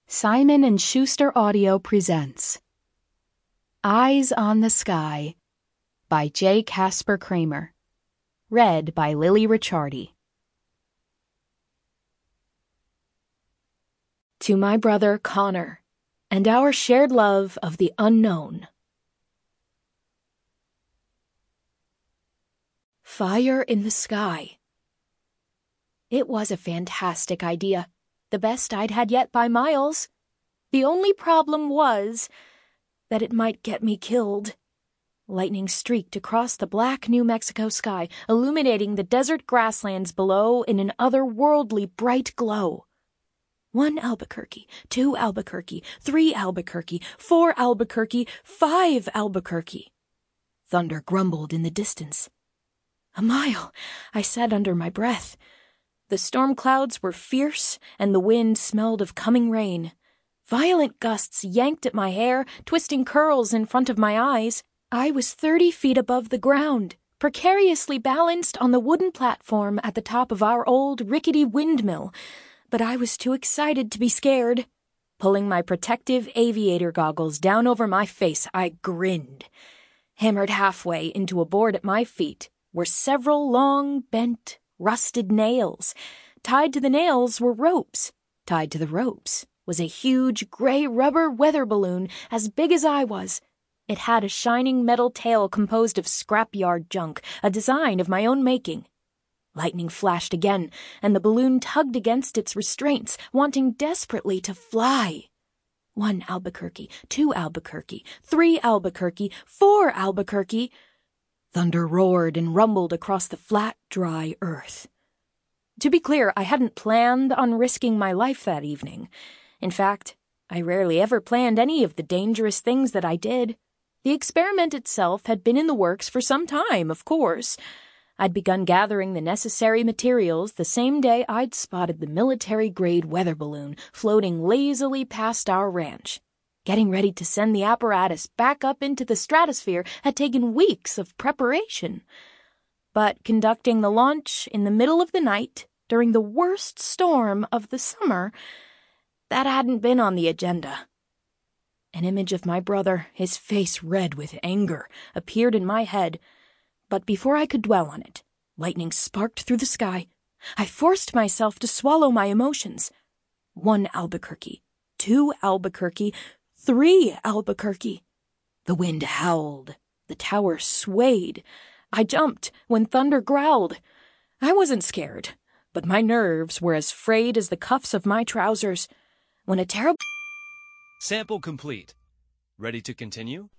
Simon & Schuster Audio presents Eyes on the Sky by J. Casper Kramer. Read by Lily Ricciardi. To my brother Connor, and our shared love of the unknown. Fire in the sky. It was a fantastic idea. The best I'd had yet by miles. The only problem was that it might get me killed. Lightning streaked across the black New Mexico sky, illuminating the desert grasslands below in an otherworldly bright glow. 1 Albuquerque, 2 Albuquerque, 3 Albuquerque, 4 Albuquerque, 5 Albuquerque. Thunder grumbled in the distance. "A mile," I said under my breath. The storm clouds were fierce, and the wind smelled of coming rain. Violent gusts yanked at my hair, twisting curls in front of my eyes. I was 30 feet above the ground, precariously balanced on the wooden platform at the top of our old rickety windmill, but I was too excited to be scared. Pulling my protective aviator goggles down over my face, I grinned. Hammered halfway into a board at my feet were several long, bent, rusted nails. Tied to the nails were ropes. Tied to the ropes was a huge gray rubber weather balloon as big as I was. It had a shining metal tail composed of scrapyard junk, a design of my own making. Lightning flashed again, and the balloon tugged against its restraints, wanting desperately to fly. 1 Albuquerque, 2 Albuquerque, 3 Albuquerque, 4 Albuquerque. Thunder roared and rumbled across the flat, dry earth. To be clear, I hadn't planned on risking my life that evening. In fact, I rarely ever planned any of the dangerous things that I did. The experiment itself had been in the works for some time, of course. I'd begun gathering the necessary materials the same day I'd spotted the military-grade weather balloon floating lazily past our ranch. Getting ready to send the apparatus back up into the stratosphere had taken weeks of preparation. But conducting the launch in the middle of the night, during the worst storm of the summer, that hadn't been on the agenda. An image of my brother, his face red with anger, appeared in my head. But before I could dwell on it, lightning sparked through the sky. I forced myself to swallow my emotions. 1 Albuquerque, 2 Albuquerque, 3 Albuquerque. The wind howled. The tower swayed. I jumped when thunder growled. I wasn't scared, but my nerves were as frayed as the cuffs of my trousers. When a terrible... Sample complete. Ready to continue?